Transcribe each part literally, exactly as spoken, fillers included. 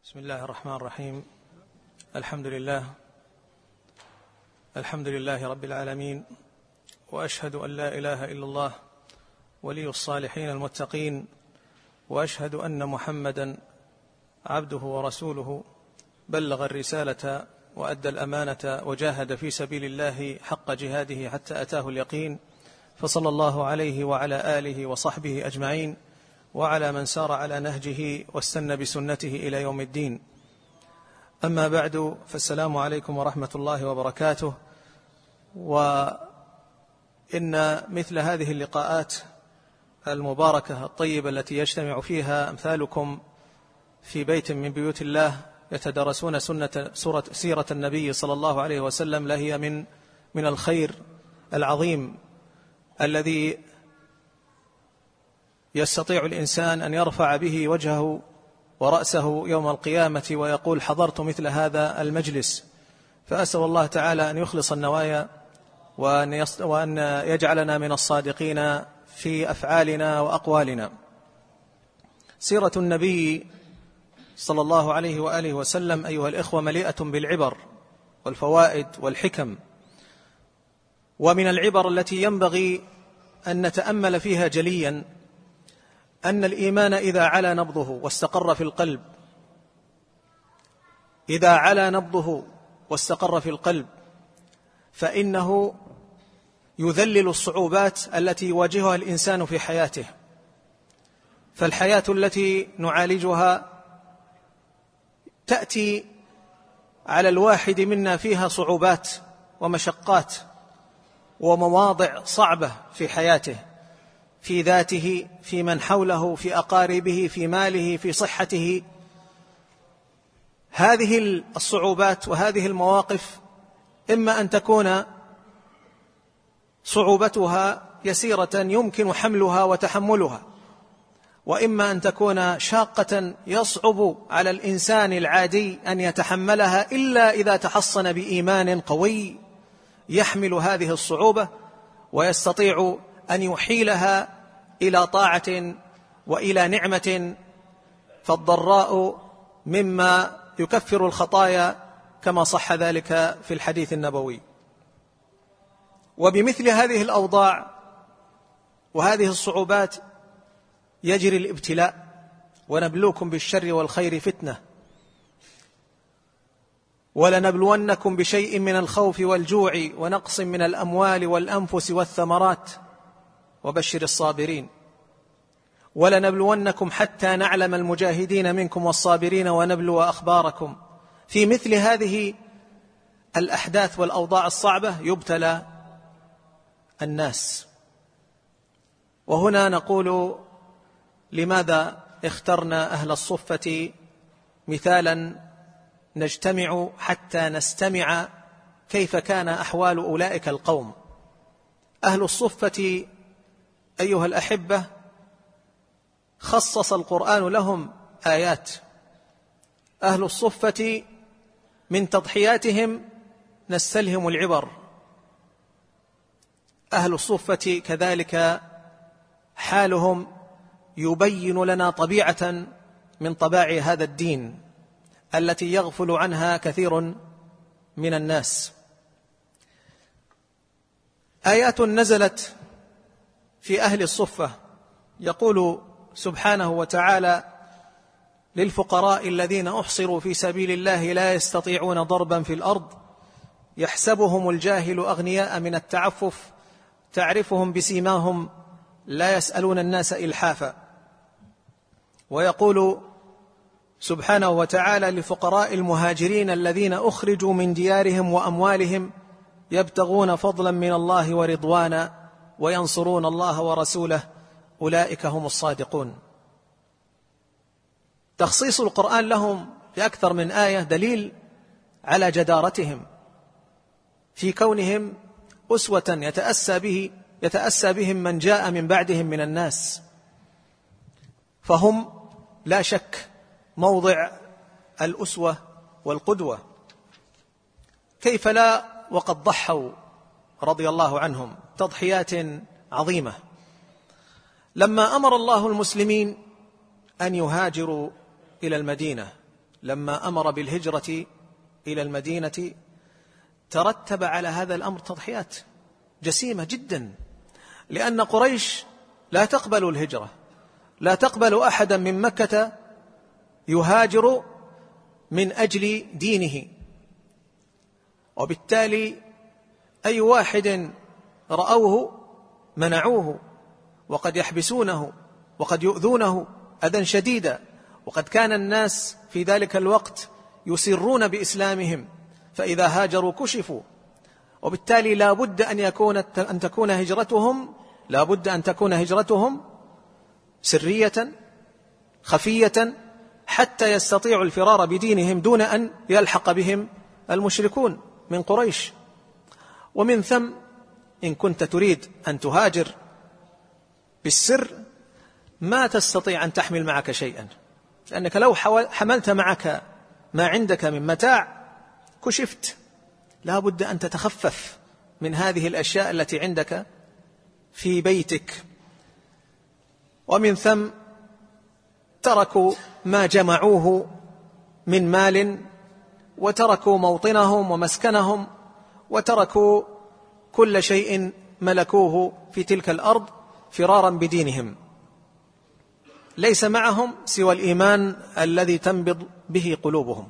بسم الله الرحمن الرحيم. الحمد لله الحمد لله رب العالمين، وأشهد أن لا إله إلا الله ولي الصالحين المتقين، وأشهد أن محمدا عبده ورسوله، بلغ الرسالة وأدى الأمانة وجاهد في سبيل الله حق جهاده حتى أتاه اليقين، فصلى الله عليه وعلى آله وصحبه أجمعين، وعلى من سار على نهجه واستنى بسنته إلى يوم الدين. أما بعد، فالسلام عليكم ورحمة الله وبركاته. وإن مثل هذه اللقاءات المباركة الطيبة التي يجتمع فيها أمثالكم في بيت من بيوت الله يتدارسون سنة سورة سيرة النبي صلى الله عليه وسلم لهي من من الخير العظيم الذي يستطيع الإنسان أن يرفع به وجهه ورأسه يوم القيامة ويقول حضرت مثل هذا المجلس. فأسأل الله تعالى أن يخلص النوايا وأن يجعلنا من الصادقين في أفعالنا وأقوالنا. سيرة النبي صلى الله عليه وآله وسلم أيها الإخوة مليئة بالعبر والفوائد والحكم، ومن العبر التي ينبغي أن نتأمل فيها جليا أن الإيمان إذا علا نبضه واستقر في القلب إذا علا نبضه واستقر في القلب فإنه يذلل الصعوبات التي يواجهها الإنسان في حياته. فالحياة التي نعالجها تأتي على الواحد منا فيها صعوبات ومشقات ومواضع صعبة في حياته، في ذاته، في من حوله، في أقاربه، في ماله، في صحته. هذه الصعوبات وهذه المواقف إما أن تكون صعوبتها يسيرة يمكن حملها وتحملها، وإما أن تكون شاقة يصعب على الإنسان العادي أن يتحملها إلا إذا تحصن بإيمان قوي يحمل هذه الصعوبة ويستطيع أن يحيلها إلى طاعة وإلى نعمة. فالضراء مما يكفر الخطايا كما صح ذلك في الحديث النبوي. وبمثل هذه الأوضاع وهذه الصعوبات يجري الابتلاء. ونبلوكم بالشر والخير فتنة، ولنبلونكم بشيء من الخوف والجوع ونقص من الأموال والأنفس والثمرات وبشر الصابرين، ولنبلونكم حتى نعلم المجاهدين منكم والصابرين ونبلو أخباركم. في مثل هذه الأحداث والأوضاع الصعبة يبتلى الناس. وهنا نقول لماذا اخترنا أهل الصفة مثالا نجتمع حتى نستمع كيف كان أحوال أولئك القوم. أهل الصفة أيها الأحبة خصص القرآن لهم آيات. أهل الصفة من تضحياتهم نستلهم العبر. أهل الصفة كذلك حالهم يبين لنا طبيعة من طباع هذا الدين التي يغفل عنها كثير من الناس. آيات نزلت في أهل الصفة يقول سبحانه وتعالى للفقراء الذين أحصروا في سبيل الله لا يستطيعون ضربا في الأرض يحسبهم الجاهل أغنياء من التعفف تعرفهم بسيماهم لا يسألون الناس إلحافا. ويقول سبحانه وتعالى لفقراء المهاجرين الذين أخرجوا من ديارهم وأموالهم يبتغون فضلا من الله ورضوانا وينصرون الله ورسوله أولئك هم الصادقون. تخصيص القرآن لهم بأكثر من آية دليل على جدارتهم في كونهم أسوة يتأسى به يتأسى بهم من جاء من بعدهم من الناس. فهم لا شك موضع الأسوة والقدوة. كيف لا وقد ضحوا رضي الله عنهم تضحيات عظيمة. لما أمر الله المسلمين أن يهاجروا إلى المدينة لما أمر بالهجرة إلى المدينة ترتب على هذا الأمر تضحيات جسيمة جدا، لأن قريش لا تقبل الهجرة، لا تقبل أحدا من مكة يهاجر من أجل دينه، وبالتالي أي واحد رأوه منعوه، وقد يحبسونه وقد يؤذونه أذى شديدا، وقد كان الناس في ذلك الوقت يسرون بإسلامهم، فإذا هاجروا كشفوا، وبالتالي لا بد أن يكون أن تكون هجرتهم لا بد أن تكون هجرتهم سرية خفية حتى يستطيعوا الفرار بدينهم دون أن يلحق بهم المشركون من قريش. ومن ثم إن كنت تريد أن تهاجر بالسر ما تستطيع أن تحمل معك شيئا، لأنك لو حملت معك ما عندك من متاع كشفت، لا بد أن تتخفف من هذه الأشياء التي عندك في بيتك. ومن ثم تركوا ما جمعوه من مال، وتركوا موطنهم ومسكنهم، وتركوا كل شيء ملكوه في تلك الأرض فرارا بدينهم، ليس معهم سوى الإيمان الذي تنبض به قلوبهم.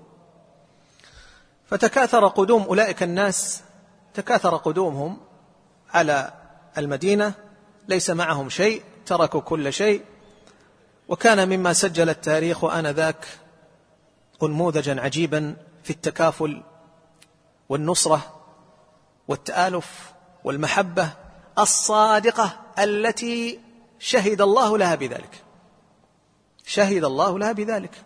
فتكاثر قدوم أولئك الناس، تكاثر قدومهم على المدينة، ليس معهم شيء، تركوا كل شيء. وكان مما سجل التاريخ آنذاك أنموذجا عجيبا في التكافل والنصرة والتآلف والمحبة الصادقة التي شهد الله لها بذلك، شهد الله لها بذلك.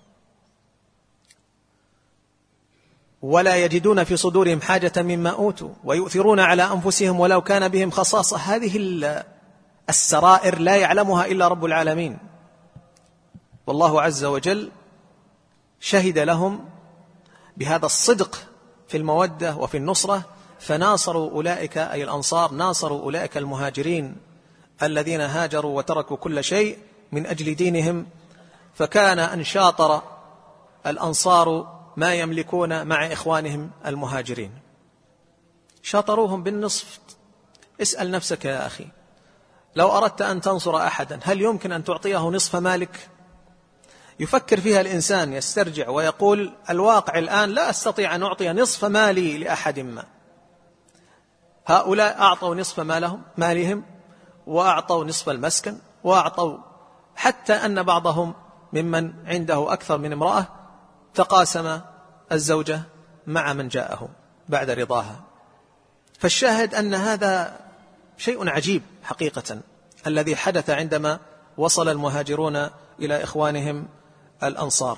ولا يجدون في صدورهم حاجة مما أوتوا ويؤثرون على أنفسهم ولو كان بهم خصاصة. هذه السرائر لا يعلمها إلا رب العالمين، والله عز وجل شهد لهم بهذا الصدق في المودة وفي النصرة، فناصروا أولئك أي الأنصار، ناصروا أولئك المهاجرين الذين هاجروا وتركوا كل شيء من أجل دينهم. فكان أن شاطر الأنصار ما يملكون مع إخوانهم المهاجرين، شاطروهم بالنصف. اسأل نفسك يا أخي، لو أردت أن تنصر أحدا هل يمكن أن تعطيه نصف مالك؟ يفكر فيها الإنسان، يسترجع ويقول الواقع الآن لا أستطيع أن أعطي نصف مالي لأحد ما. هؤلاء أعطوا نصف مالهم مالهم وأعطوا نصف المسكن، وأعطوا حتى أن بعضهم ممن عنده أكثر من امرأة تقاسم الزوجة مع من جاءه بعد رضاها. فالشاهد أن هذا شيء عجيب حقيقة الذي حدث عندما وصل المهاجرون إلى إخوانهم الأنصار.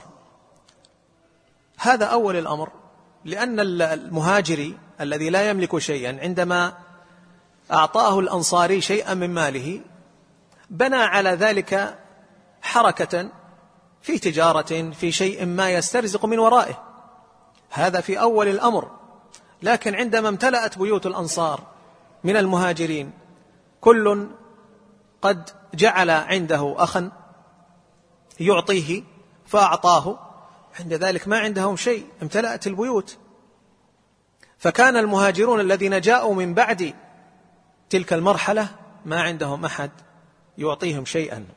هذا أول الأمر، لأن المهاجري الذي لا يملك شيئا عندما أعطاه الأنصاري شيئا من ماله بنى على ذلك حركة في تجارة في شيء ما يسترزق من ورائه، هذا في أول الأمر. لكن عندما امتلأت بيوت الأنصار من المهاجرين كل قد جعل عنده أخا يعطيه فأعطاه، عند ذلك ما عندهم شيء، امتلأت البيوت. فكان المهاجرون الذين جاءوا من بعد تلك المرحلة ما عندهم أحد يعطيهم شيئا.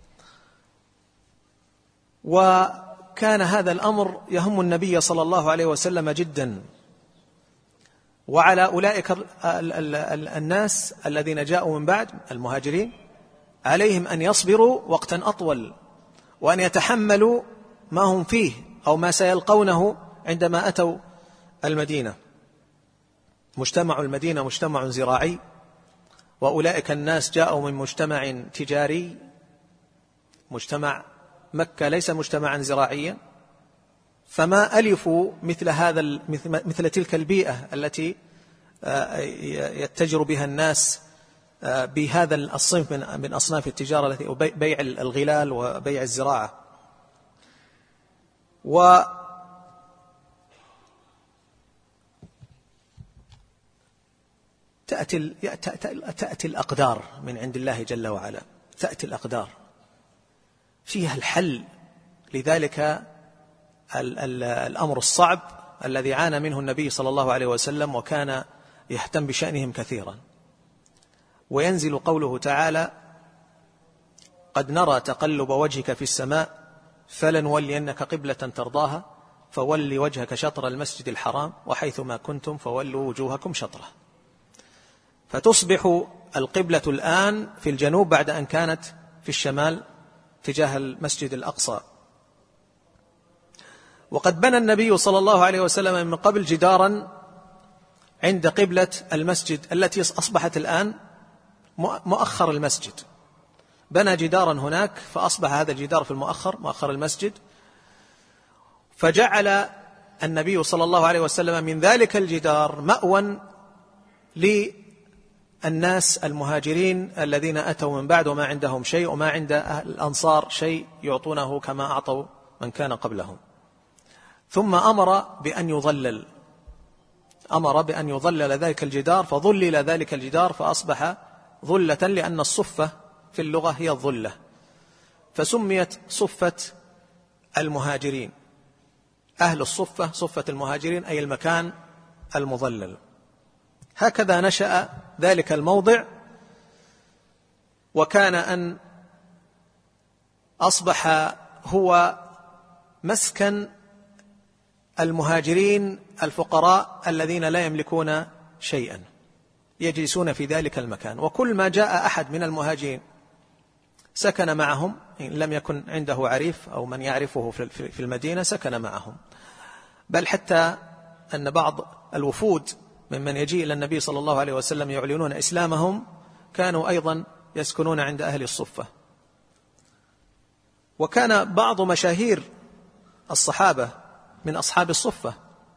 وكان هذا الأمر يهم النبي صلى الله عليه وسلم جدا، وعلى أولئك الناس الذين جاءوا من بعد المهاجرين عليهم أن يصبروا وقتا أطول، وأن يتحملوا ما هم فيه أو ما سيلقونه عندما أتوا المدينة. مجتمع المدينة مجتمع زراعي، وأولئك الناس جاءوا من مجتمع تجاري. مجتمع مكة ليس مجتمعا زراعيا، فما ألفوا مثل هذا مثل تلك البيئة التي يتجر بها الناس بهذا الصنف من أصناف التجارة التي بيع الغلال وبيع الزراعة. و تأتي, تأتي الأقدار من عند الله جل وعلا، تأتي الأقدار فيها الحل. لذلك الأمر الصعب الذي عانى منه النبي صلى الله عليه وسلم وكان يهتم بشأنهم كثيرا. وينزل قوله تعالى: قد نرى تقلب وجهك في السماء فلنولينك قبلة ترضاها فول وجهك شطر المسجد الحرام وحيثما كنتم فولوا وجوهكم شطره. فتصبح القبلة الآن في الجنوب بعد أن كانت في الشمال تجاه المسجد الأقصى. وقد بنى النبي صلى الله عليه وسلم من قبل جدارا عند قبلة المسجد التي أصبحت الآن مؤخر المسجد، بنى جدارا هناك فأصبح هذا الجدار في المؤخر مؤخر المسجد. فجعل النبي صلى الله عليه وسلم من ذلك الجدار مأوى للناس المهاجرين الذين أتوا من بعد وما عندهم شيء وما عند أهل الأنصار شيء يعطونه كما أعطوا من كان قبلهم. ثم أمر بأن يظلل أمر بأن يظلل ذلك الجدار، فظلل ذلك الجدار فأصبح ظلة، لأن الصفة في اللغة هي الظلة، فسميت صفة المهاجرين. أهل الصفة صفة المهاجرين أي المكان المظلل. هكذا نشأ ذلك الموضع، وكان أن أصبح هو مسكن المهاجرين الفقراء الذين لا يملكون شيئا، يجلسون في ذلك المكان. وكل ما جاء أحد من المهاجرين سكن معهم، إن لم يكن عنده عريف أو من يعرفه في المدينة سكن معهم. بل حتى أن بعض الوفود ممن يجي إلى النبي صلى الله عليه وسلم يعلنون إسلامهم كانوا أيضا يسكنون عند أهل الصفة. وكان بعض مشاهير الصحابة من أصحاب الصفة،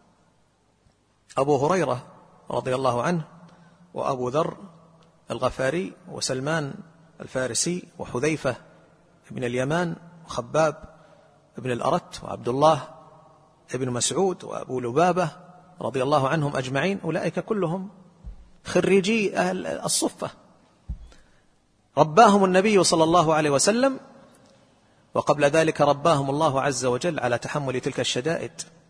أبو هريرة رضي الله عنه، وأبو ذر الغفاري، وسلمان الفارسي، وحذيفة بن اليمان، وخباب بن الأرت، وعبد الله بن مسعود، وأبو لبابة رضي الله عنهم أجمعين. أولئك كلهم خريجي أهل الصفة، رباهم النبي صلى الله عليه وسلم، وقبل ذلك رباهم الله عز وجل على تحمل تلك الشدائد.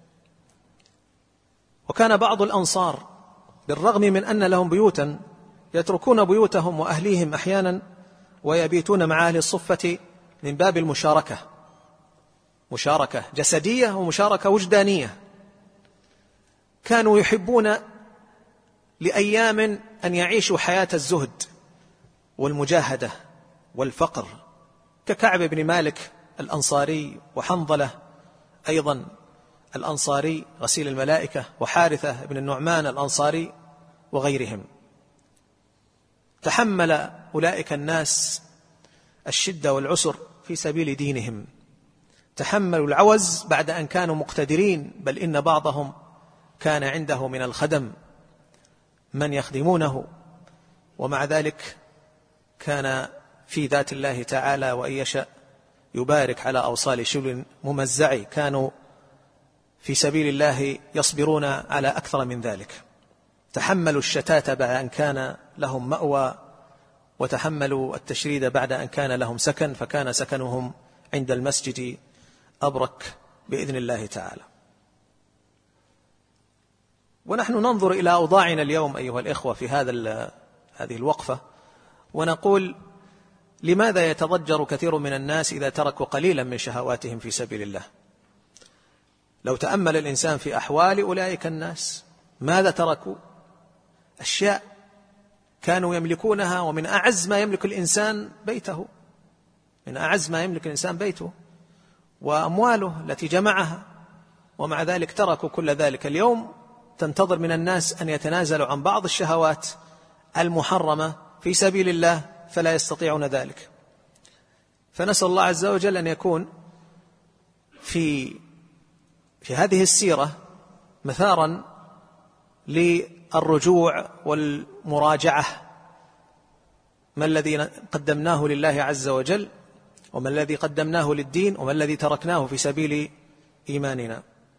وكان بعض الأنصار بالرغم من أن لهم بيوتا يتركون بيوتهم وأهليهم أحيانا ويبيتون مع أهل الصفة من باب المشاركة، مشاركة جسدية ومشاركة وجدانية. كانوا يحبون لأيام أن يعيشوا حياة الزهد والمجاهدة والفقر، ككعب بن مالك الأنصاري، وحنظلة أيضا الأنصاري غسيل الملائكة، وحارثة بن النعمان الأنصاري وغيرهم. تحمل أولئك الناس الشدة والعسر في سبيل دينهم، تحملوا العوز بعد أن كانوا مقتدرين، بل إن بعضهم كان عنده من الخدم من يخدمونه، ومع ذلك كان في ذات الله تعالى وإن يشاء يبارك على أوصال شبل ممزع، كانوا في سبيل الله يصبرون على أكثر من ذلك. تحملوا الشتات بعد أن كان لهم مأوى، وتحملوا التشريد بعد أن كان لهم سكن، فكان سكنهم عند المسجد أبرك بإذن الله تعالى. ونحن ننظر إلى أوضاعنا اليوم أيها الإخوة في هذا هذه الوقفة، ونقول: لماذا يتضجر كثير من الناس إذا تركوا قليلا من شهواتهم في سبيل الله؟ لو تأمل الإنسان في أحوال أولئك الناس ماذا تركوا؟ أشياء كانوا يملكونها، ومن أعز ما يملك الإنسان بيته، من أعز ما يملك الإنسان بيته وأمواله التي جمعها، ومع ذلك تركوا كل ذلك. اليوم تنتظر من الناس أن يتنازلوا عن بعض الشهوات المحرمة في سبيل الله، فلا يستطيعون ذلك. فنسأل الله عز وجل أن يكون في في هذه السيرة مثارا للرجوع والمراجعة، ما الذي قدمناه لله عز وجل، وما الذي قدمناه للدين، وما الذي تركناه في سبيل إيماننا.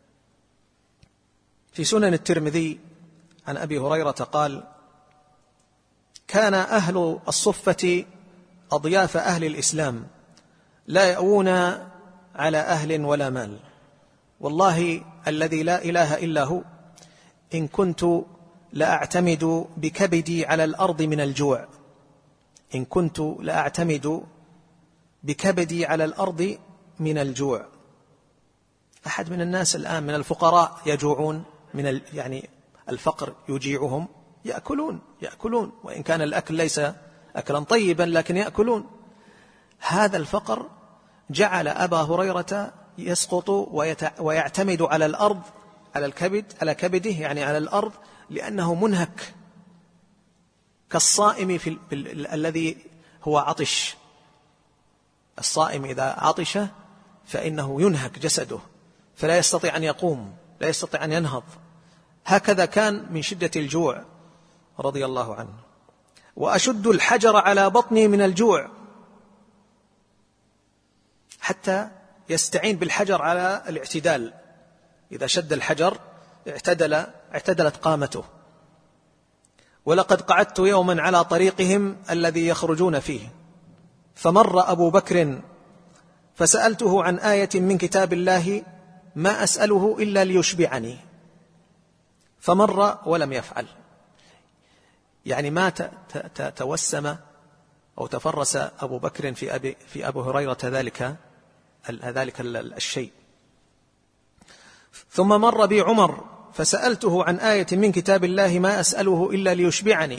في سنن الترمذي عن أبي هريرة قال: كان أهل الصفة أضياف أهل الإسلام لا يأوون على أهل ولا مال، والله الذي لا إله إلا هو إن كنت لأعتمد بكبدي على الأرض من الجوع، إن كنت لأعتمد بكبدي على الأرض من الجوع. أحد من الناس الآن من الفقراء يجوعون، من يعني الفقر يجيعهم، يأكلون يأكلون وإن كان الأكل ليس أكلا طيبا لكن يأكلون. هذا الفقر جعل أبا هريرة يسقط ويعتمد على الأرض، على الكبد، على كبده يعني على الأرض، لأنه منهك كالصائم في ال... الذي هو عطش. الصائم إذا عطش فإنه ينهك جسده فلا يستطيع أن يقوم، لا يستطيع أن ينهض. هكذا كان من شدة الجوع رضي الله عنه. وأشد الحجر على بطني من الجوع، حتى يستعين بالحجر على الاعتدال، إذا شد الحجر اعتدل اعتدلت قامته. ولقد قعدت يوما على طريقهم الذي يخرجون فيه، فمر أبو بكر فسألته عن آية من كتاب الله ما أسأله إلا ليشبعني، فمر ولم يفعل، يعني ما توسم أو تفرس أبو بكر في أبي في أبو هريرة ذلك ذلك الشيء. ثم مر بي عمر فسألته عن آية من كتاب الله ما أسأله إلا ليشبعني،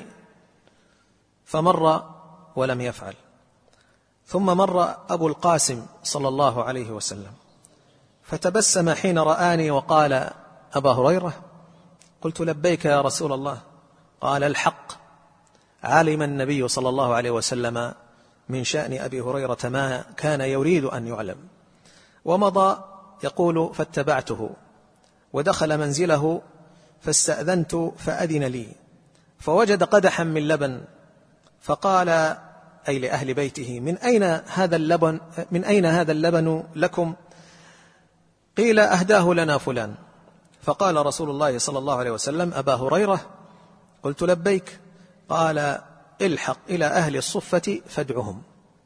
فمر ولم يفعل. ثم مر أبو القاسم صلى الله عليه وسلم فتبسم حين رآني وقال أبا هريرة؟ قلت لبيك يا رسول الله. قال الحق، علم النبي صلى الله عليه وسلم من شأن أبي هريرة ما كان يريد أن يعلم. ومضى يقول فاتبعته ودخل منزله فاستأذنت فأذن لي، فوجد قدحا من لبن فقال أي لأهل بيته من أين هذا اللبن من أين هذا اللبن لكم؟ قيل أهداه لنا فلان. فقال رسول الله صلى الله عليه وسلم أبا هريرة؟ قلت لبيك. قال الحق إلى أهل الصفة فادعهم.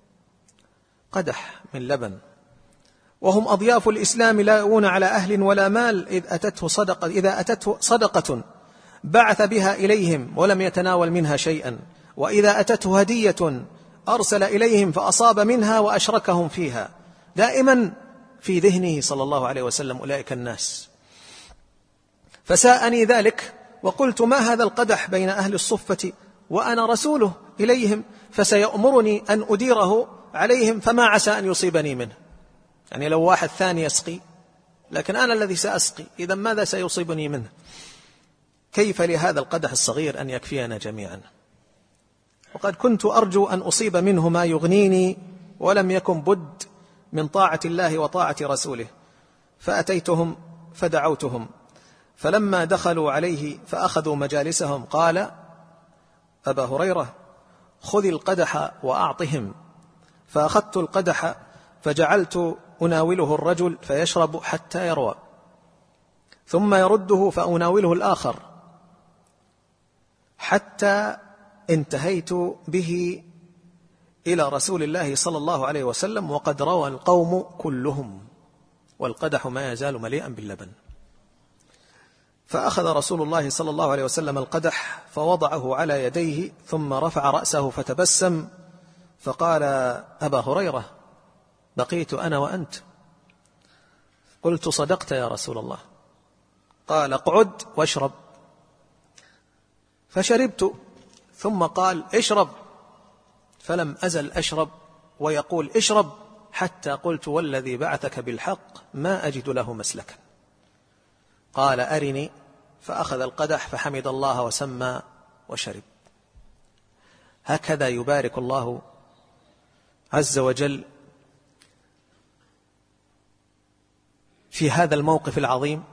قدح من لبن وهم أضياف الإسلام لا يؤون على أهل ولا مال، إذ أتته صدقة إذا أتته صدقة بعث بها إليهم ولم يتناول منها شيئا، وإذا أتته هدية أرسل إليهم فأصاب منها وأشركهم فيها. دائما في ذهنه صلى الله عليه وسلم أولئك الناس. فساءني ذلك وقلت ما هذا القدح بين أهل الصفة وأنا رسوله إليهم، فسيأمرني أن أديره عليهم فما عسى أن يصيبني منه. يعني لو واحد ثاني يسقي لكن أنا الذي سأسقي، إذا ماذا سيصيبني منه؟ كيف لهذا القدح الصغير أن يكفينا جميعا؟ وقد كنت أرجو أن أصيب منه ما يغنيني ولم يكن بد من طاعة الله وطاعة رسوله. فأتيتهم فدعوتهم، فلما دخلوا عليه فأخذوا مجالسهم قال أبا هريرة خذ القدح وأعطهم. فأخذت القدح فجعلت أناوله الرجل فيشرب حتى يروى، ثم يرده فأناوله الآخر، حتى انتهيت به إلى رسول الله صلى الله عليه وسلم وقد روى القوم كلهم والقدح ما يزال مليئا باللبن. فأخذ رسول الله صلى الله عليه وسلم القدح فوضعه على يديه ثم رفع رأسه فتبسم فقال أبا هريرة بقيت أنا وأنت. قلت صدقت يا رسول الله. قال اقعد واشرب. فشربت ثم قال اشرب، فلم أزل أشرب ويقول اشرب حتى قلت والذي بعثك بالحق ما أجد له مسلكا. قال أرني، فأخذ القدح فحمد الله وسمى وشرب. هكذا يبارك الله عز وجل في هذا الموقف العظيم،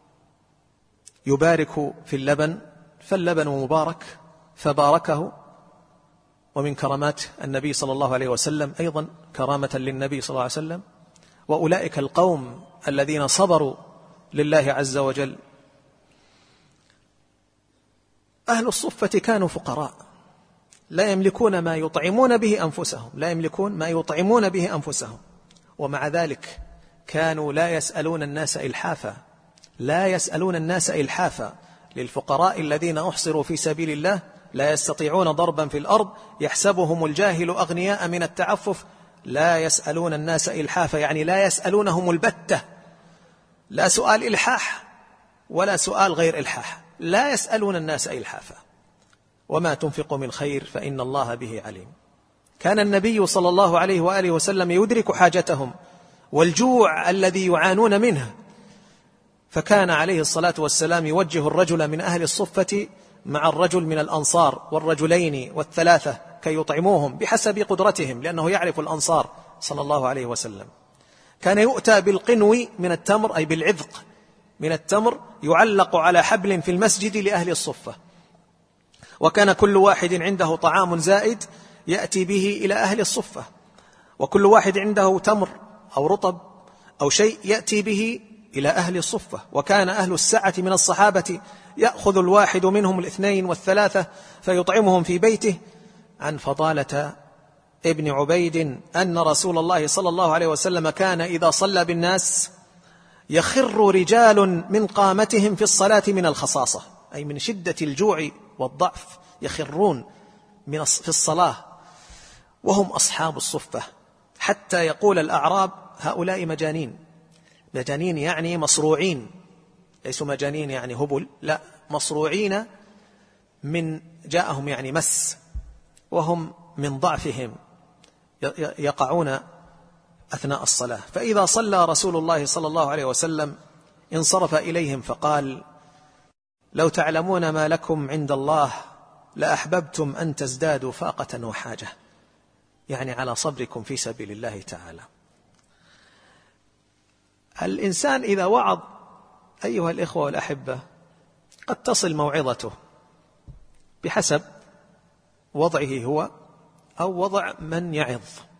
يبارك في اللبن، فاللبن مبارك فباركه. ومن كرامات النبي صلى الله عليه وسلم أيضا كرامة للنبي صلى الله عليه وسلم وأولئك القوم الذين صبروا لله عز وجل. أهل الصفة كانوا فقراء لا يملكون ما يطعمون به أنفسهم، لا يملكون ما يطعمون به أنفسهم، ومع ذلك كانوا لا يسألون الناس إلحافا، لا يسألون الناس إلحافا. للفقراء الذين أحصروا في سبيل الله لا يستطيعون ضربا في الأرض، يحسبهم الجاهل أغنياء من التعفف، لا يسألون الناس إلحافا، يعني لا يسألونهم البتة، لا سؤال إلحاح ولا سؤال غير إلحاح، لا يسألون الناس إلحافا. وما تنفق من خير فإن الله به عليم. كان النبي صلى الله عليه وآله وسلم يدرك حاجتهم والجوع الذي يعانون منه، فكان عليه الصلاة والسلام يوجه الرجل من أهل الصفة مع الرجل من الأنصار والرجلين والثلاثة كي يطعموهم بحسب قدرتهم، لأنه يعرف الأنصار صلى الله عليه وسلم. كان يؤتى بالقنو من التمر، أي بالعذق من التمر، يعلق على حبل في المسجد لأهل الصفة، وكان كل واحد عنده طعام زائد يأتي به إلى أهل الصفة، وكل واحد عنده تمر أو رطب أو شيء يأتي به إلى أهل الصفة. وكان أهل السعة من الصحابة يأخذ الواحد منهم الاثنين والثلاثة فيطعمهم في بيته. عن فضالة ابن عبيد أن رسول الله صلى الله عليه وسلم كان إذا صلى بالناس يخر رجال من قامتهم في الصلاة من الخصاصة، أي من شدة الجوع والضعف يخرون من في الصلاة وهم أصحاب الصفة، حتى يقول الأعراب هؤلاء مجانين. مجانين يعني مصروعين، ليسوا مجانين يعني هبل، لا، مصروعين من جاءهم يعني مس، وهم من ضعفهم يقعون أثناء الصلاة. فإذا صلى رسول الله صلى الله عليه وسلم انصرف إليهم فقال: لو تعلمون ما لكم عند الله لأحببتم أن تزدادوا فاقة وحاجة، يعني على صبركم في سبيل الله تعالى. الإنسان إذا وعظ أيها الإخوة والأحبة قد تصل موعظته بحسب وضعه هو أو وضع من يعظ.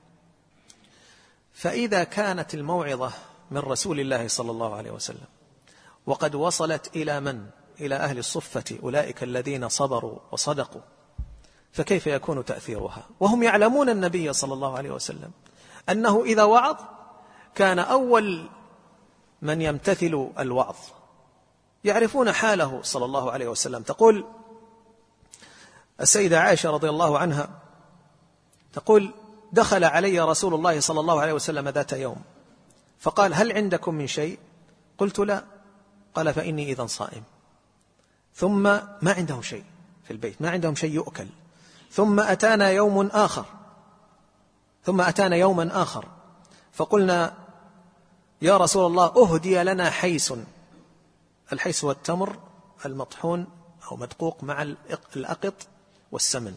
فإذا كانت الموعظة من رسول الله صلى الله عليه وسلم وقد وصلت إلى من؟ إلى أهل الصفة، أولئك الذين صبروا وصدقوا، فكيف يكون تأثيرها وهم يعلمون النبي صلى الله عليه وسلم أنه إذا وعظ كان أول من يمتثل الوعظ، يعرفون حاله صلى الله عليه وسلم. تقول السيدة عائشة رضي الله عنها، تقول: دخل علي رسول الله صلى الله عليه وسلم ذات يوم فقال: هل عندكم من شيء؟ قلت: لا. قال: فإني إذن صائم. ثم ما عندهم شيء في البيت، ما عندهم شيء يؤكل. ثم أتانا يوم آخر ثم أتانا يوما آخر فقلنا: يا رسول الله أهدي لنا حيس. الحيس هو التمر المطحون أو مدقوق مع الأقط والسمن.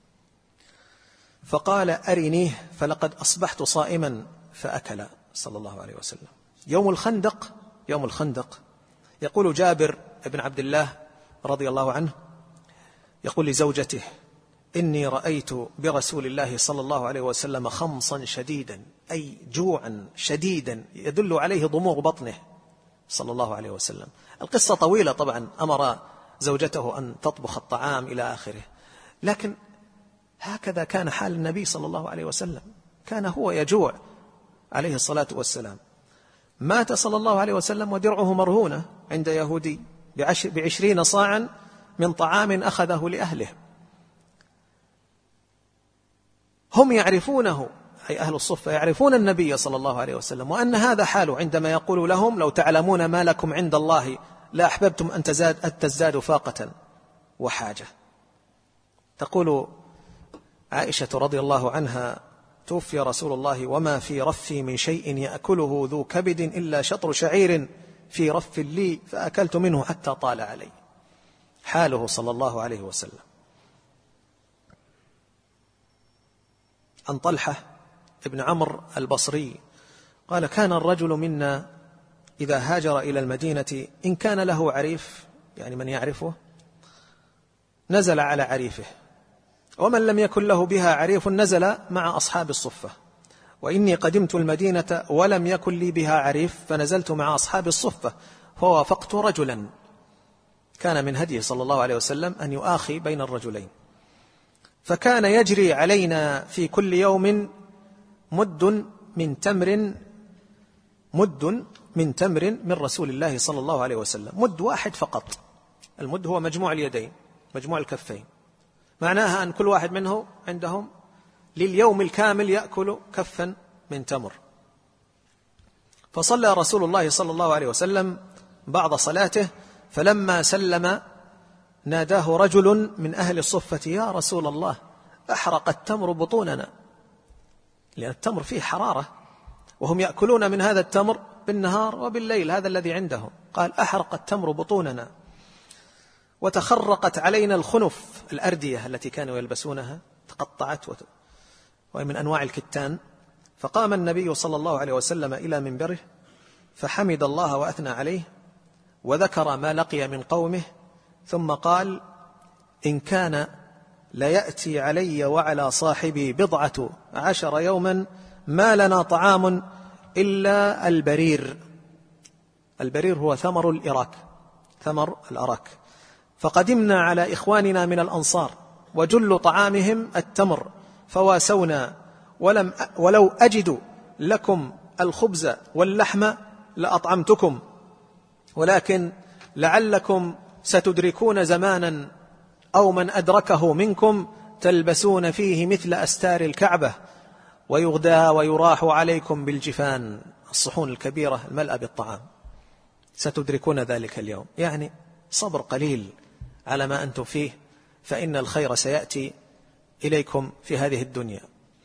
فقال: أرنيه، فلقد أصبحت صائما فأكل صلى الله عليه وسلم. يوم الخندق يوم الخندق يقول جابر بن عبد الله رضي الله عنه، يقول لزوجته: إني رأيت برسول الله صلى الله عليه وسلم خمصا شديدا، أي جوعا شديدا يدل عليه ضمور بطنه صلى الله عليه وسلم. القصة طويلة طبعا، أمر زوجته أن تطبخ الطعام إلى آخره، لكن هكذا كان حال النبي صلى الله عليه وسلم، كان هو يجوع عليه الصلاة والسلام. مات صلى الله عليه وسلم ودرعه مرهونة عند يهودي بعشرين صاعا من طعام أخذه لأهله. هم يعرفونه، أي أهل الصفة يعرفون النبي صلى الله عليه وسلم، وأن هذا حاله عندما يقول لهم: لو تعلمون ما لكم عند الله لا أحببتم أن تزدادوا فاقة وحاجة. تقول عائشة رضي الله عنها: توفي رسول الله وما في رفي من شيء يأكله ذو كبد إلا شطر شعير في رف لي فأكلت منه حتى طال علي. حاله صلى الله عليه وسلم. عن طلحة ابن عمرو البصري قال: كان الرجل منا إذا هاجر إلى المدينة إن كان له عريف، يعني من يعرفه، نزل على عريفه، ومن لم يكن له بها عريف نزل مع أصحاب الصفة. وإني قدمت المدينة ولم يكن لي بها عريف فنزلت مع أصحاب الصفة فوافقت رجلا. كان من هديه صلى الله عليه وسلم أن يؤاخي بين الرجلين، فكان يجري علينا في كل يوم مد من تمر مد من تمر من رسول الله صلى الله عليه وسلم، مد واحد فقط. المد هو مجموع اليدين، مجموع الكفين، معناها أن كل واحد منه عندهم لليوم الكامل يأكل كفا من تمر. فصلى رسول الله صلى الله عليه وسلم بعض صلاته، فلما سلم ناداه رجل من أهل الصفة: يا رسول الله، أحرق التمر بطوننا، لأن التمر فيه حرارة وهم يأكلون من هذا التمر بالنهار وبالليل، هذا الذي عندهم. قال: أحرق التمر بطوننا وتخرقت علينا الخنف، الأردية التي كانوا يلبسونها تقطعت، وهي من أنواع الكتان. فقام النبي صلى الله عليه وسلم إلى منبره فحمد الله وأثنى عليه وذكر ما لقي من قومه، ثم قال: إن كان ليأتي علي وعلى صاحبي بضعة عشر يوما ما لنا طعام إلا البرير. البرير هو ثمر الإراك، ثمر الأراك. فقدمنا على إخواننا من الأنصار وجل طعامهم التمر، فواسونا، ولم ولو أجد لكم الخبز واللحم لأطعمتكم، ولكن لعلكم ستدركون زمانا أو من أدركه منكم تلبسون فيه مثل أستار الكعبة، ويغدى ويراح عليكم بالجفان، الصحون الكبيرة الملأى بالطعام، ستدركون ذلك اليوم. يعني صبر قليل على ما أنتم فيه، فإن الخير سيأتي إليكم في هذه الدنيا.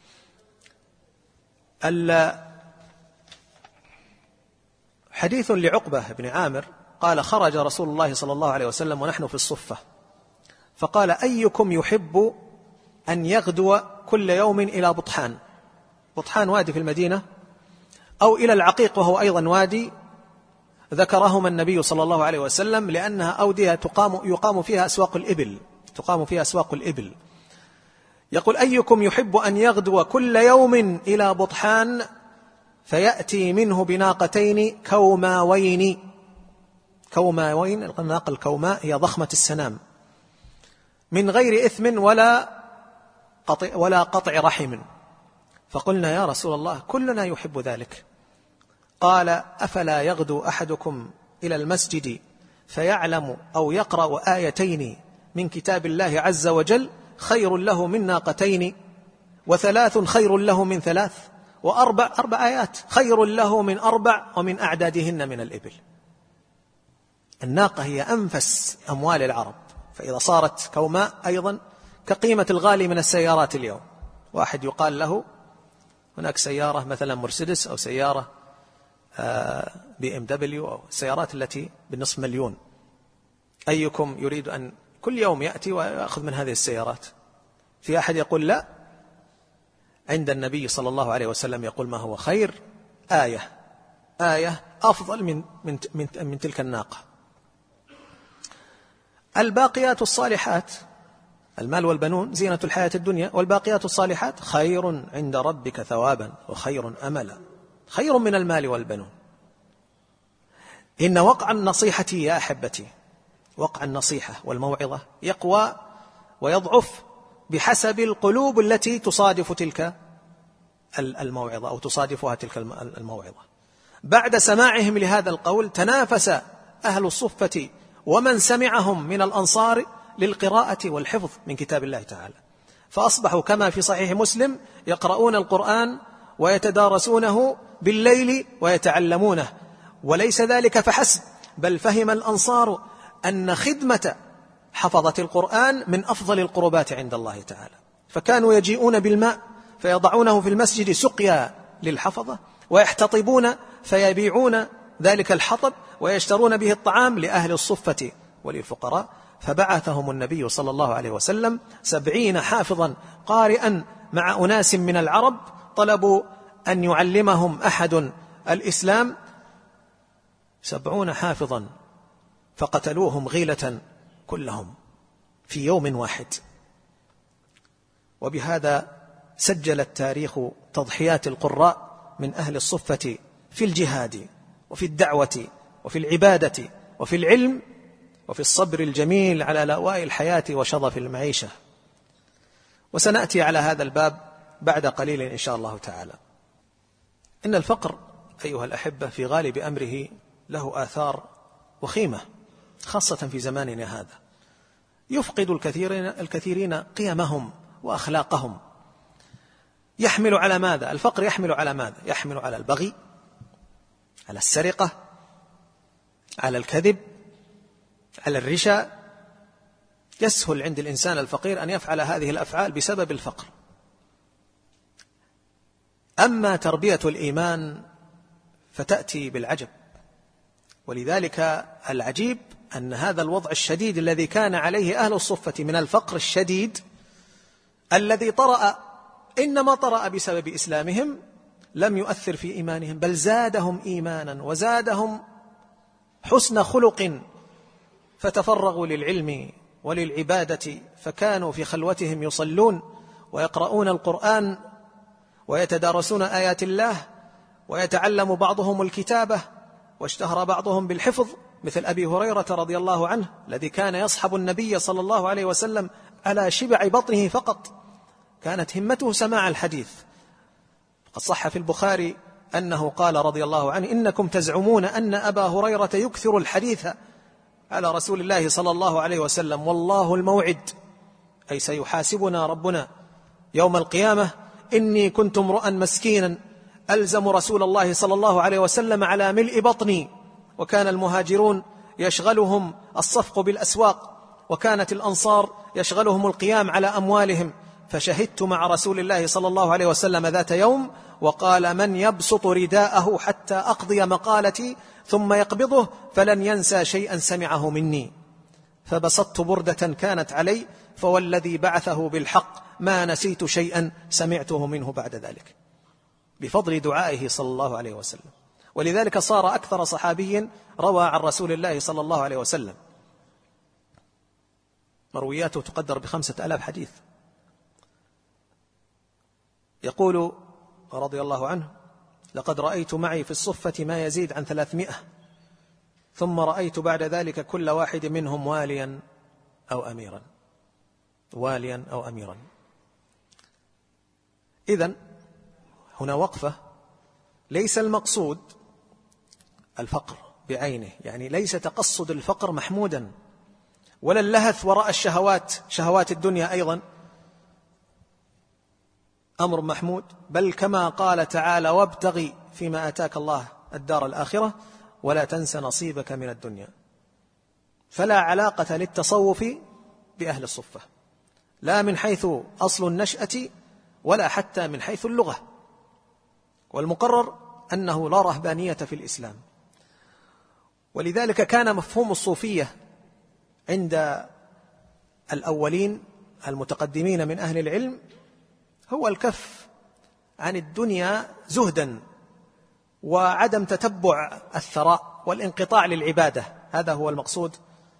حديث لعقبة بن عامر قال: خرج رسول الله صلى الله عليه وسلم ونحن في الصفة، فقال: أيكم يحب أن يغدو كل يوم إلى بطحان؟ بطحان وادي في المدينة، أو إلى العقيق وهو أيضا وادي ذكرهما النبي صلى الله عليه وسلم، لأنها أودية تقام يقام فيها أسواق الإبل، تقام فيها أسواق الإبل. يقول: أيكم يحب أن يغدو كل يوم إلى بطحان فيأتي منه بناقتين كوماوين. كوماوين، الناقة الكوماء هي ضخمة السنام، من غير إثم ولا قطع, ولا قطع رحم. فقلنا: يا رسول الله، كلنا يحب ذلك. قال: أفلا يغدو أحدكم إلى المسجد فيعلم أو يقرأ آيتين من كتاب الله عز وجل خير له من ناقتين، وثلاث خير له من ثلاث، وأربع أربع آيات خير له من أربع ومن أعدادهن من الإبل. الناقة هي أنفس أموال العرب، فإذا صارت كوماء أيضا كقيمة الغالي من السيارات اليوم. واحد يقال له هناك سيارة مثلا مرسيدس أو سيارة بي ام دبليو أو السيارات التي بالنصف مليون، أيكم يريد أن كل يوم يأتي ويأخذ من هذه السيارات؟ في أحد يقول: لا، عند النبي صلى الله عليه وسلم يقول: ما هو خير؟ آية آية أفضل من, من, من, من تلك الناقة. الباقيات الصالحات، المال والبنون زينة الحياة الدنيا، والباقيات الصالحات خير عند ربك ثوابا وخير أملا، خير من المال والبنون. إن وقع النصيحة يا أحبتي، وقع النصيحة والموعظة يقوى ويضعف بحسب القلوب التي تصادف تلك الموعظة أو تصادفها تلك الموعظة. بعد سماعهم لهذا القول تنافس أهل الصفة ومن سمعهم من الأنصار للقراءة والحفظ من كتاب الله تعالى، فأصبحوا كما في صحيح مسلم يقرؤون القرآن ويتدارسونه بالليل ويتعلمونه. وليس ذلك فحسب، بل فهم الأنصار أن خدمة حفظة القرآن من أفضل القربات عند الله تعالى، فكانوا يجيئون بالماء فيضعونه في المسجد سقيا للحفظة، ويحتطبون فيبيعون ذلك الحطب ويشترون به الطعام لأهل الصفة وللفقراء. فبعثهم النبي صلى الله عليه وسلم سبعين حافظا قارئا مع أناس من العرب، طلبوا أن يعلمهم أحد الإسلام، سبعون حافظا، فقتلوهم غيلة كلهم في يوم واحد. وبهذا سجل التاريخ تضحيات القراء من أهل الصفة في الجهاد وفي الدعوة وفي العبادة وفي العلم وفي الصبر الجميل على لأواء الحياة وشظف المعيشة. وسنأتي على هذا الباب بعد قليل إن شاء الله تعالى. إن الفقر أيها الأحبة في غالب أمره له آثار وخيمة، خاصة في زماننا هذا. يفقد الكثيرين, الكثيرين قيمهم وأخلاقهم. يحمل على ماذا؟ الفقر يحمل على ماذا؟ يحمل على البغي، على السرقة، على الكذب، على الرشا. يسهل عند الإنسان الفقير أن يفعل هذه الأفعال بسبب الفقر. أما تربية الإيمان فتأتي بالعجب. ولذلك العجيب أن هذا الوضع الشديد الذي كان عليه أهل الصفة من الفقر الشديد الذي طرأ، إنما طرأ بسبب إسلامهم، لم يؤثر في إيمانهم، بل زادهم إيمانا وزادهم حسن خلق، فتفرغوا للعلم وللعبادة، فكانوا في خلوتهم يصلون ويقرؤون القرآن ويتدارسون آيات الله، ويتعلم بعضهم الكتابة، واشتهر بعضهم بالحفظ، مثل أبي هريرة رضي الله عنه الذي كان يصحب النبي صلى الله عليه وسلم على شبع بطنه فقط، كانت همته سماع الحديث. قد صح في البخاري أنه قال رضي الله عنه: إنكم تزعمون أن أبا هريرة يكثر الحديث على رسول الله صلى الله عليه وسلم، والله الموعد، أي سيحاسبنا ربنا يوم القيامة، إني كنت امرؤا مسكينا ألزم رسول الله صلى الله عليه وسلم على ملء بطني، وكان المهاجرون يشغلهم الصفق بالأسواق، وكانت الأنصار يشغلهم القيام على أموالهم، فشهدت مع رسول الله صلى الله عليه وسلم ذات يوم وقال: من يبسط رداءه حتى أقضي مقالتي ثم يقبضه فلن ينسى شيئا سمعه مني. فبسطت بردة كانت علي، فوالذي بعثه بالحق ما نسيت شيئا سمعته منه بعد ذلك، بفضل دعائه صلى الله عليه وسلم. ولذلك صار أكثر صحابي روى عن رسول الله صلى الله عليه وسلم، مروياته تقدر بخمسة ألاف حديث. يقول رضي الله عنه: لقد رأيت معي في الصفة ما يزيد عن ثلاثمائة، ثم رأيت بعد ذلك كل واحد منهم واليا أو أميرا، واليا أو أميرا. إذن هنا وقفة، ليس المقصود الفقر بعينه، يعني ليس تقصد الفقر محمودا، ولا اللهث وراء الشهوات، شهوات الدنيا أيضا أمر محمود، بل كما قال تعالى: وابتغي فيما آتاك الله الدار الآخرة ولا تنس نصيبك من الدنيا. فلا علاقة للتصوف بأهل الصفة، لا من حيث أصل النشأة ولا حتى من حيث اللغة. والمقرر أنه لا رهبانية في الإسلام. ولذلك كان مفهوم الصوفية عند الأولين المتقدمين من أهل العلم هو الكف عن الدنيا زهدا، وعدم تتبع الثراء، والانقطاع للعبادة. هذا هو المقصود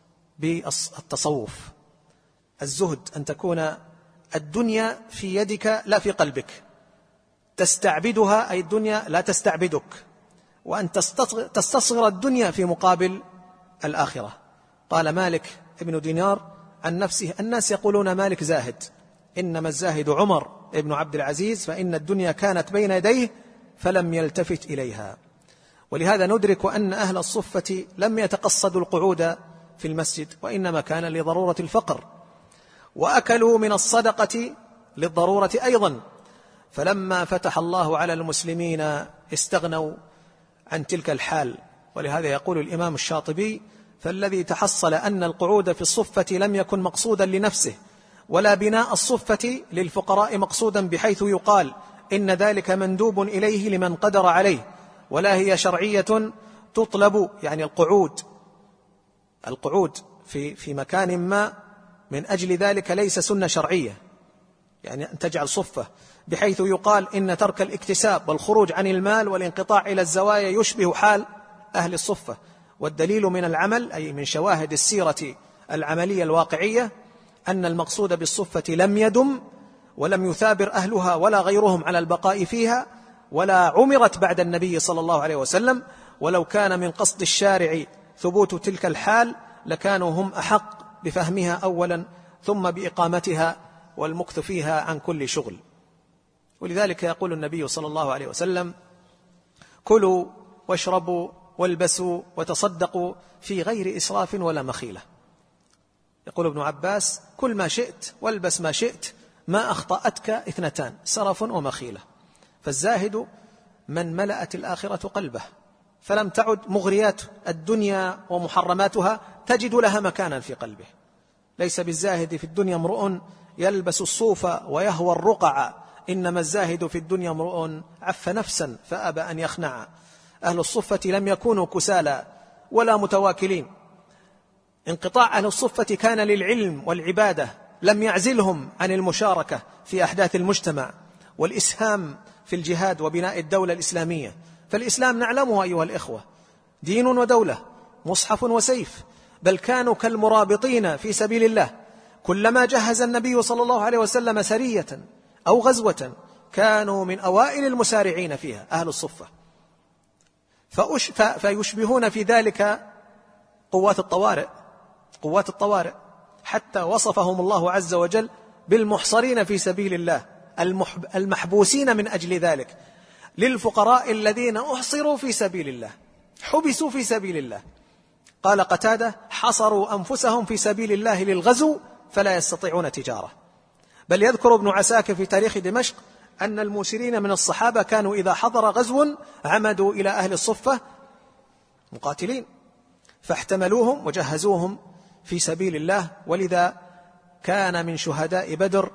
بالتصوف. الزهد أن تكون الدنيا في يدك لا في قلبك، تستعبدها أي الدنيا لا تستعبدك، وأن تستصغر الدنيا في مقابل الآخرة. قال مالك ابن دينار عن نفسه: الناس يقولون مالك زاهد، إنما الزاهد عمر ابن عبد العزيز، فإن الدنيا كانت بين يديه فلم يلتفت إليها. ولهذا ندرك أن أهل الصفة لم يتقصدوا القعود في المسجد، وإنما كان لضرورة الفقر، وأكلوا من الصدقة للضرورة أيضا. فلما فتح الله على المسلمين استغنوا عن تلك الحال. ولهذا يقول الإمام الشاطبي: فالذي تحصل أن القعود في الصفة لم يكن مقصودا لنفسه، ولا بناء الصفة للفقراء مقصودا بحيث يقال إن ذلك مندوب إليه لمن قدر عليه، ولا هي شرعية تطلب، يعني القعود القعود في في مكان ما من أجل ذلك ليس سنة شرعية، يعني أن تجعل صفة بحيث يقال إن ترك الاكتساب والخروج عن المال والانقطاع إلى الزوايا يشبه حال أهل الصفة. والدليل من العمل، أي من شواهد السيرة العملية الواقعية، أن المقصود بالصفة لم يدم ولم يثابر أهلها ولا غيرهم على البقاء فيها، ولا عمرت بعد النبي صلى الله عليه وسلم. ولو كان من قصد الشارع ثبوت تلك الحال لكانوا هم أحق بفهمها أولا، ثم بإقامتها والمكث فيها عن كل شغل. ولذلك يقول النبي صلى الله عليه وسلم: كلوا واشربوا والبسوا وتصدقوا في غير إسراف ولا مخيلة. يقول ابن عباس: كل ما شئت والبس ما شئت، ما أخطأتك اثنتان، سرف ومخيلة. فالزاهد من ملأت الآخرة قلبه فلم تعد مغريات الدنيا ومحرماتها تجد لها مكانا في قلبه. ليس بالزاهد في الدنيا امرؤ يلبس الصوف ويهوى الرقع، إنما الزاهد في الدنيا امرؤ عف نفسا فأبى أن يخنع. أهل الصفة لم يكونوا كسالى ولا متواكلين. انقطاع أهل الصفة كان للعلم والعبادة، لم يعزلهم عن المشاركة في أحداث المجتمع والإسهام في الجهاد وبناء الدولة الإسلامية. فالإسلام نعلمه أيها الإخوة دين ودولة، مصحف وسيف، بل كانوا كالمرابطين في سبيل الله. كلما جهز النبي صلى الله عليه وسلم سرية أو غزوة كانوا من أوائل المسارعين فيها أهل الصفة، فيشبهون في ذلك قوات الطوارئ قوات الطوارئ حتى وصفهم الله عز وجل بالمحصرين في سبيل الله، المحبوسين من أجل ذلك، للفقراء الذين أحصروا في سبيل الله، حبسوا في سبيل الله. قال قتادة: حصروا أنفسهم في سبيل الله للغزو فلا يستطيعون تجارة. بل يذكر ابن عساكر في تاريخ دمشق أن الموسرين من الصحابة كانوا إذا حضر غزو عمدوا إلى أهل الصفة مقاتلين فاحتملوهم وجهزوهم في سبيل الله. ولذا كان من شهداء بدر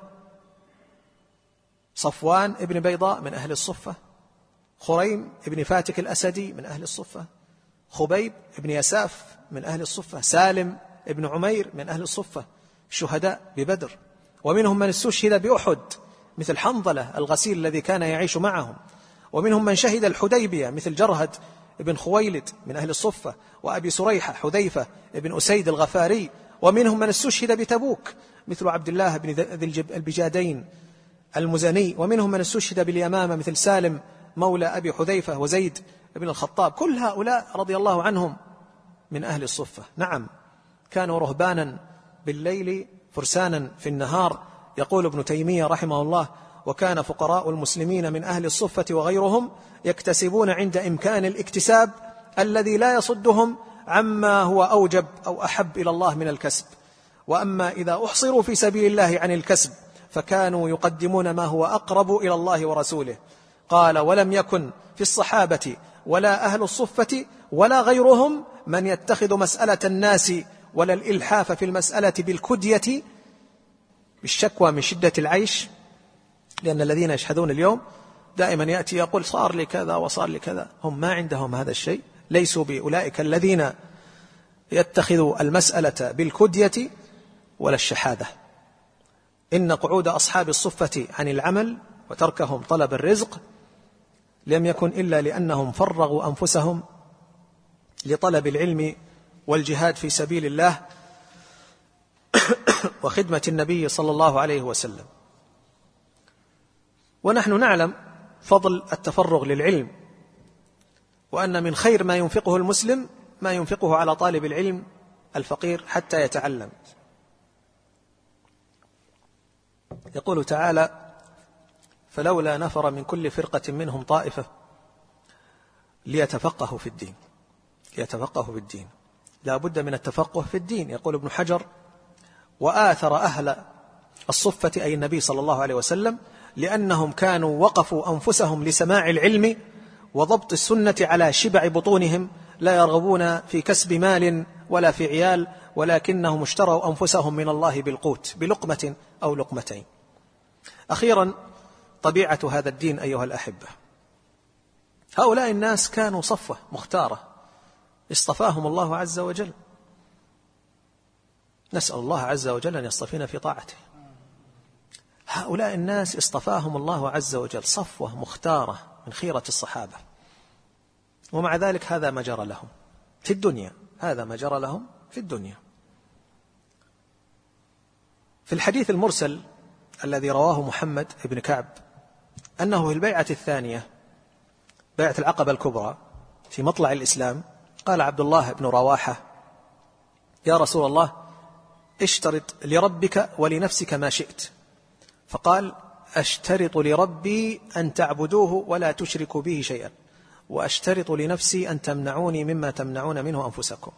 صفوان ابن بيضاء من أهل الصفة، خريم ابن فاتك الأسدي من أهل الصفة، خبيب ابن يساف من أهل الصفة، سالم ابن عمير من أهل الصفة، شهداء ببدر. ومنهم من استشهد بأحد مثل حنظلة الغسيل الذي كان يعيش معهم، ومنهم من شهد الحديبية مثل جرهد ابن خويلد من أهل الصفة، وأبي سريحة حذيفة ابن أسيد الغفاري. ومنهم من استشهد بتبوك مثل عبد الله بن ذي البجادين المزني. ومنهم من استشهد باليمامة مثل سالم مولى أبي حذيفة وزيد بن الخطاب. كل هؤلاء رضي الله عنهم من أهل الصفة. نعم، كانوا رهبانا بالليل فرسانا في النهار. يقول ابن تيمية رحمه الله: وكان فقراء المسلمين من أهل الصفة وغيرهم يكتسبون عند إمكان الاكتساب الذي لا يصدهم عما هو أوجب أو أحب إلى الله من الكسب. وأما إذا أحصروا في سبيل الله عن الكسب فكانوا يقدمون ما هو أقرب إلى الله ورسوله. قال: ولم يكن في الصحابة ولا أهل الصفة ولا غيرهم من يتخذ مسألة الناس ولا الإلحاف في المسألة بالكدية بالشكوى من شدة العيش. لأن الذين يشهدون اليوم دائما يأتي يقول صار لي كذا وصار لي كذا، هم ما عندهم هذا الشيء، ليسوا بأولئك الذين يتخذوا المسألة بالكدية ولا الشحاذة. إن قعود أصحاب الصفة عن العمل وتركهم طلب الرزق لم يكن إلا لأنهم فرغوا أنفسهم لطلب العلم والجهاد في سبيل الله وخدمة النبي صلى الله عليه وسلم. ونحن نعلم فضل التفرغ للعلم، وأن من خير ما ينفقه المسلم ما ينفقه على طالب العلم الفقير حتى يتعلم. يقول تعالى: فلولا نفر من كل فرقة منهم طائفة ليتفقهوا في الدين ليتفقهوا في الدين لا بد من التفقه في الدين. يقول ابن حجر: وآثر أهل الصفة أي النبي صلى الله عليه وسلم لأنهم كانوا وقفوا أنفسهم لسماع العلم وضبط السنة على شبع بطونهم، لا يرغبون في كسب مال ولا في عيال، ولكنهم اشتروا أنفسهم من الله بالقوت بلقمة أو لقمتين. أخيرا، طبيعة هذا الدين أيها الأحبة، هؤلاء الناس كانوا صفوة مختارة اصطفاهم الله عز وجل. نسأل الله عز وجل أن يصطفينا في طاعته. هؤلاء الناس اصطفاهم الله عز وجل صفوة مختارة من خيرة الصحابة، ومع ذلك هذا ما جرى لهم في الدنيا هذا ما جرى لهم في الدنيا. في الحديث المرسل الذي رواه محمد بن كعب أنه في البيعة الثانية بيعة العقبة الكبرى في مطلع الإسلام قال عبد الله بن رواحة: يا رسول الله، اشترط لربك ولنفسك ما شئت. فقال: أشترط لربي أن تعبدوه ولا تشركوا به شيئا، وأشترط لنفسي أن تمنعوني مما تمنعون منه أنفسكم.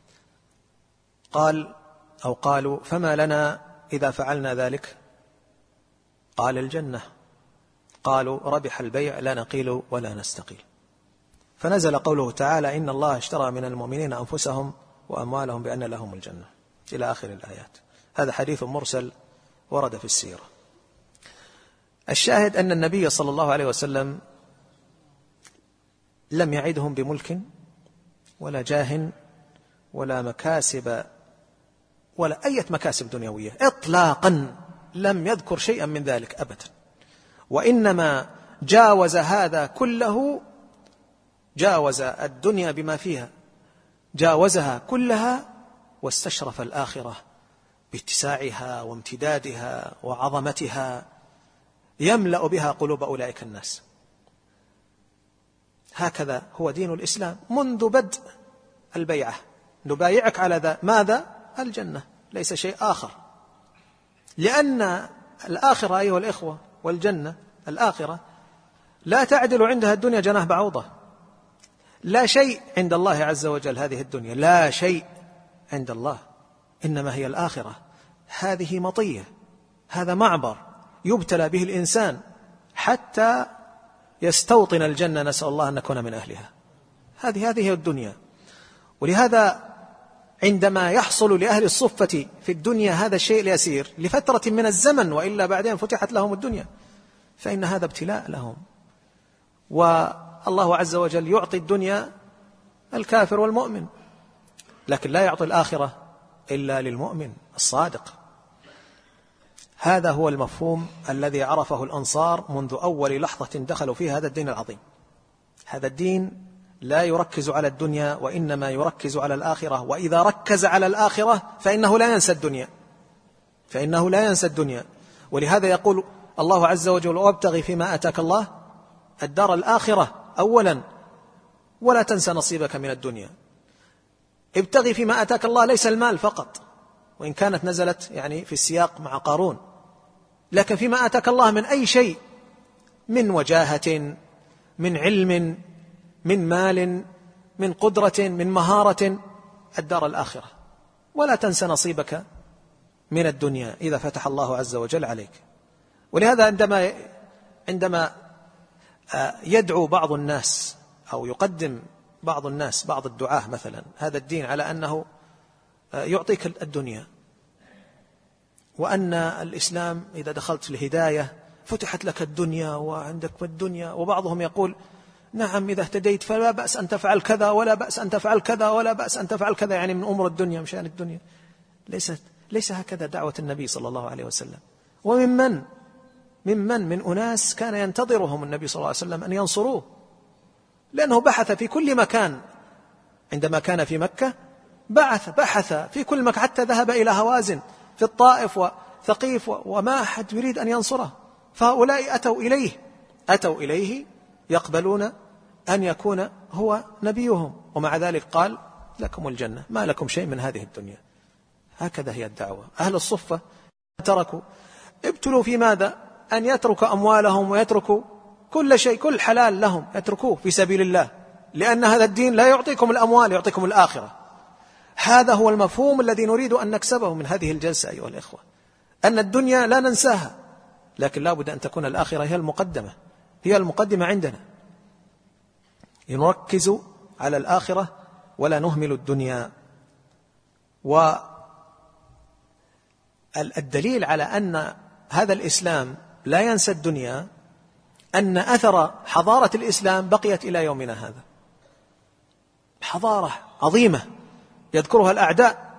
قال أو قالوا: فما لنا إذا فعلنا ذلك؟ قال: الجنة. قالوا: ربح البيع، لا نقيل ولا نستقيل. فنزل قوله تعالى: إن الله اشترى من المؤمنين أنفسهم وأموالهم بأن لهم الجنة، إلى آخر الآيات. هذا حديث مرسل ورد في السيرة. الشاهد أن النبي صلى الله عليه وسلم لم يعدهم بملك ولا جاه ولا مكاسب ولا أي مكاسب دنيوية إطلاقا، لم يذكر شيئا من ذلك أبدا، وإنما جاوز هذا كله، جاوز الدنيا بما فيها، جاوزها كلها، واستشرف الآخرة باتساعها وامتدادها وعظمتها يملأ بها قلوب أولئك الناس. هكذا هو دين الإسلام منذ بدء البيعة، نبايعك على ذا ماذا؟ الجنة، ليس شيء آخر. لأن الآخرة أيها الإخوة والجنة الآخرة لا تعدل عندها الدنيا جناح بعوضة. لا شيء عند الله عز وجل هذه الدنيا، لا شيء عند الله، إنما هي الآخرة. هذه مطية، هذا معبر يبتلى به الإنسان حتى يستوطن الجنة، نسأل الله أن نكون من أهلها. هذه هذه الدنيا. ولهذا عندما يحصل لأهل الصفة في الدنيا هذا الشيء اليسير لفترة من الزمن، وإلا بعدين فتحت لهم الدنيا، فإن هذا ابتلاء لهم. والله عز وجل يعطي الدنيا الكافر والمؤمن، لكن لا يعطي الآخرة إلا للمؤمن الصادق. هذا هو المفهوم الذي عرفه الأنصار منذ أول لحظة دخلوا فيها هذا الدين العظيم. هذا الدين لا يركز على الدنيا، وإنما يركز على الآخرة. وإذا ركز على الآخرة فإنه لا ينسى الدنيا، فإنه لا ينسى الدنيا. ولهذا يقول الله عز وجل: وابتغي فيما آتاك الله الدار الآخرة أولا ولا تنسى نصيبك من الدنيا. ابتغي فيما آتاك الله ليس المال فقط، وإن كانت نزلت يعني في السياق مع قارون، لكن فيما آتاك الله من أي شيء، من وجاهة، من علم، من مال، من قدرة، من مهارة، الدار الآخرة. ولا تنسى نصيبك من الدنيا إذا فتح الله عز وجل عليك. ولهذا عندما عندما يدعو بعض الناس أو يقدم بعض الناس، بعض الدعاة مثلا، هذا الدين على أنه يعطيك الدنيا، وأن الإسلام إذا دخلت في الهداية فتحت لك الدنيا وعندك الدنيا، وبعضهم يقول: نعم إذا اهتديت فلا بأس أن تفعل كذا ولا بأس أن تفعل كذا ولا بأس أن تفعل كذا، يعني من أمور الدنيا، مشان الدنيا. ليست ليس هكذا دعوة النبي صلى الله عليه وسلم. وممن ممن من أناس كان ينتظرهم النبي صلى الله عليه وسلم أن ينصروه، لأنه بحث في كل مكان. عندما كان في مكة بحث بحث في كل مكان، حتى ذهب إلى هوازن في الطائف وثقيف، وما أحد يريد أن ينصره. فهؤلاء أتوا إليه أتوا إليه يقبلون أن يكون هو نبيهم، ومع ذلك قال: لكم الجنة، ما لكم شيء من هذه الدنيا. هكذا هي الدعوة. أهل الصفة تركوا، ابتلوا في ماذا؟ أن يتركوا أموالهم ويتركوا كل شيء، كل حلال لهم يتركوه في سبيل الله، لأن هذا الدين لا يعطيكم الأموال، يعطيكم الآخرة. هذا هو المفهوم الذي نريد أن نكسبه من هذه الجلسة أيها الإخوة، أن الدنيا لا ننساها، لكن لا بد أن تكون الآخرة هي المقدمة، هي المقدمة عندنا. نركز على الآخرة ولا نهمل الدنيا. والدليل على أن هذا الإسلام لا ينسى الدنيا أن أثر حضارة الإسلام بقيت إلى يومنا هذا. حضارة عظيمة يذكرها الأعداء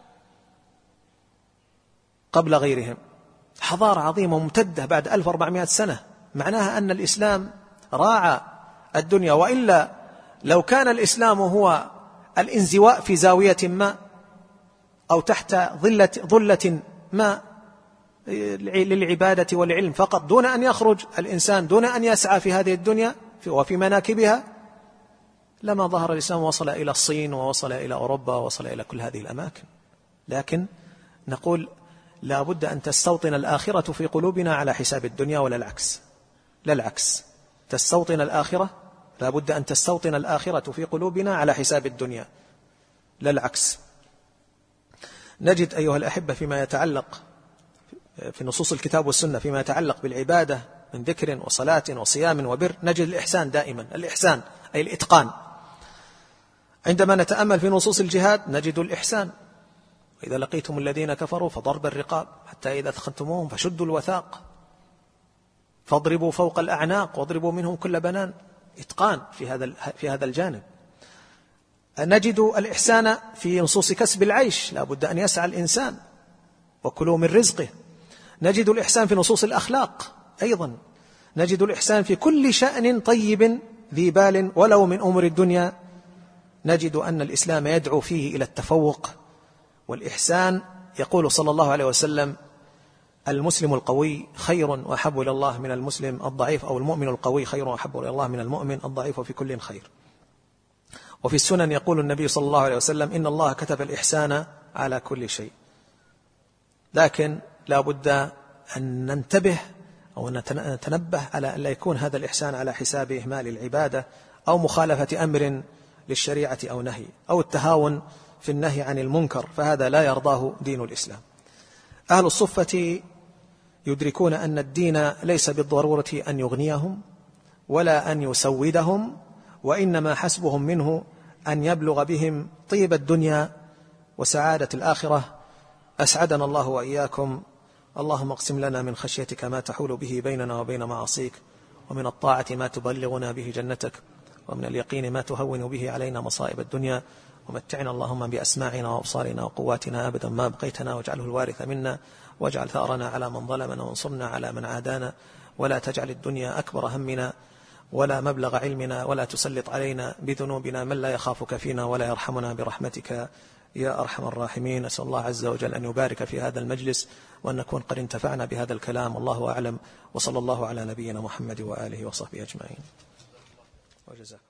قبل غيرهم، حضارة عظيمة ممتدة بعد ألف وأربعمائة سنة، معناها أن الإسلام راعى الدنيا. وإلا لو كان الإسلام هو الانزواء في زاوية ما أو تحت ظلة, ظلة ما للعبادة والعلم فقط، دون أن يخرج الإنسان، دون أن يسعى في هذه الدنيا وفي مناكبها، لما ظهر الإسلام وصل إلى الصين ووصل إلى أوروبا ووصل إلى كل هذه الأماكن. لكن نقول لا بد أن تستوطن الآخرة في قلوبنا على حساب الدنيا، ولا العكس، لا العكس، تستوطن الآخرة لا بد أن تستوطن الآخرة في قلوبنا على حساب الدنيا لا العكس. نجد أيها الأحبة فيما يتعلق في نصوص الكتاب والسنة فيما يتعلق بالعبادة من ذكر وصلاة وصيام وبر، نجد الإحسان دائما، الإحسان أي الإتقان. عندما نتأمل في نصوص الجهاد نجد الإحسان: وإذا لقيتم الذين كفروا فضرب الرقاب حتى إذا أثخنتموهم فشدوا الوثاق فاضربوا فوق الأعناق واضربوا منهم كل بنان. إتقان في هذا في هذا الجانب. نجد الإحسان في نصوص كسب العيش، لا بد أن يسعى الإنسان وكلوا من رزقه. نجد الإحسان في نصوص الأخلاق أيضا. نجد الإحسان في كل شأن طيب ذي بال ولو من أمور الدنيا. نجد أن الإسلام يدعو فيه إلى التفوق والإحسان. يقول صلى الله عليه وسلم: المسلم القوي خير وأحب إلى الله من المسلم الضعيف، أو المؤمن القوي خير وأحب إلى الله من المؤمن الضعيف، وفي كل خير. وفي السنن يقول النبي صلى الله عليه وسلم: إن الله كتب الإحسان على كل شيء. لكن لا بد أن ننتبه أو نتنبه على أن لا يكون هذا الإحسان على حساب إهمال العبادة أو مخالفة أمر للشريعة أو نهي أو التهاون في النهي عن المنكر، فهذا لا يرضاه دين الإسلام. أهل الصفة يدركون أن الدين ليس بالضرورة أن يغنيهم ولا أن يسودهم، وإنما حسبهم منه أن يبلغ بهم طيب الدنيا وسعادة الآخرة. أسعدنا الله وإياكم. اللهم اقسم لنا من خشيتك ما تحول به بيننا وبين معاصيك، ومن الطاعة ما تبلغنا به جنتك، ومن اليقين ما تهون به علينا مصائب الدنيا. ومتعنا اللهم بأسماعنا وأبصارنا وقواتنا أبدا ما بقيتنا، واجعله الوارث منا، واجعل ثأرنا على من ظلمنا، وانصرنا على من عادانا، ولا تجعل الدنيا أكبر همنا ولا مبلغ علمنا، ولا تسلط علينا بذنوبنا من لا يخافك فينا ولا يرحمنا برحمتك يا أرحم الراحمين. أسأل الله عز وجل أن يبارك في هذا المجلس، وأن نكون قد انتفعنا بهذا الكلام. والله أعلم، وصلى الله على نبينا محمد وآله وصحبه أجمعين. وجزاكم